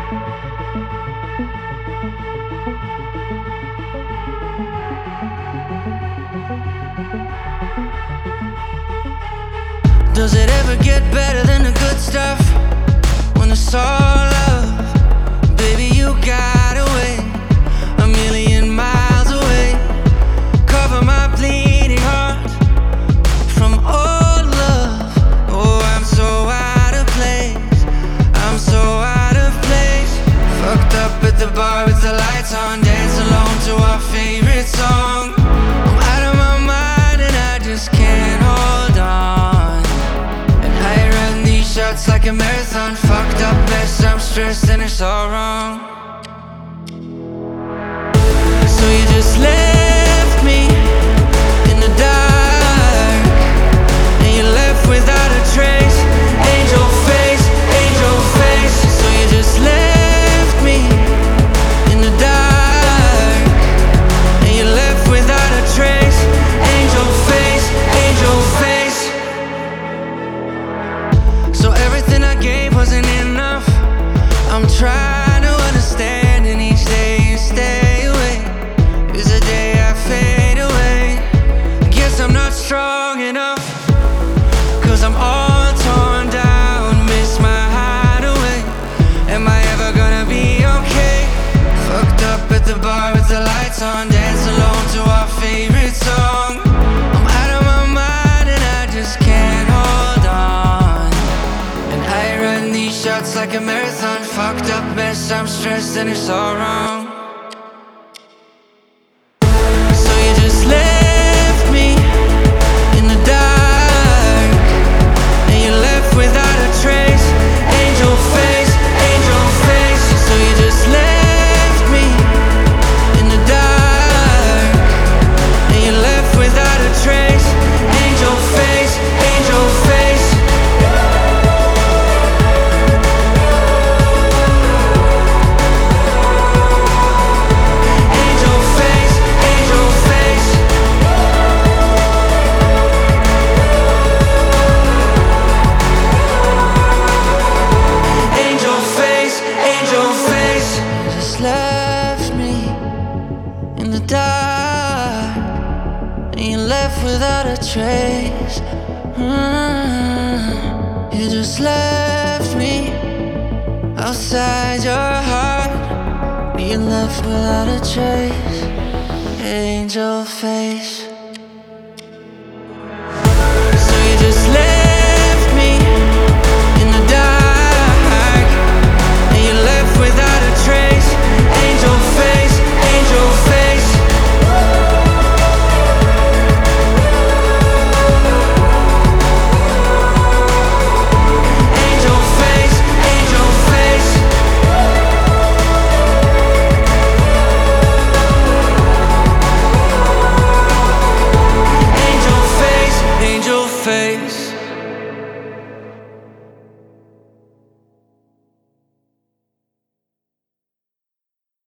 Does it ever get better than the good stuff? When it's all love, baby, you got away a million miles away. Cover my bleeding heart from old love. Oh, I'm so out of place, I'm so out of place. Fucked up at the bar with the lights on, dance alone to our favorite song. I'm out of my mind and I just can't hold on. And I run these shots like a marathon. Fucked up mess, I'm stressed and it's all wrong. So you just left me in the dark, and you left without a trace. Angel face, angel face. So you just left me in the dark, and you left without a trace. Angel face, angel face. So everything I gave wasn't enough. I'm trying to understand, and each day you stay away is the day I fade away. Guess I'm not strong enough, 'cause I'm all torn down, miss my hideaway. Am I ever gonna be okay? Fucked up at the bar with the lights on, dance alone to our favorite song. I'm out of my mind and I just can't hold on. And I run these shots like a marathon. Fucked up mess, I'm stressed and it's all wrong. So you just left me in the dark, and you left without a trace. Angel face, angel face. So you just left me in the dark, and you left without a trace. Angel face, angel face. Angel face, angel face. Angel face, angel face. Just left me in the dark, and you left without a trace. You just left me outside your heart. You left without a trace. Angel face.